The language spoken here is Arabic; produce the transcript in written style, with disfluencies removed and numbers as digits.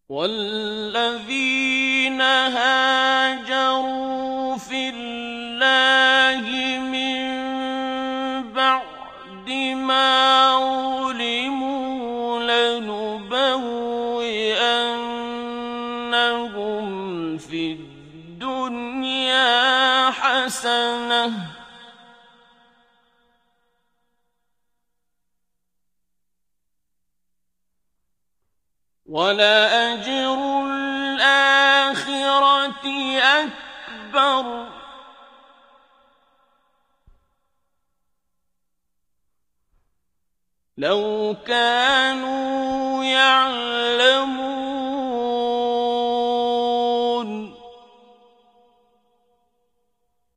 وَالَّذِينَ هَاجَرُوا فِي اللَّهِ مِن بَعْدِ مَا ظُلِمُوا لَنُبَوِّئَنَّهُمْ فِي الدُّنْيَا حَسَنَةً ۖ وَلَأَجْرُ الْآخِرَةِ أَكْبَرُ ۚ لَوْ كَانُوا يَعْلَمُونَ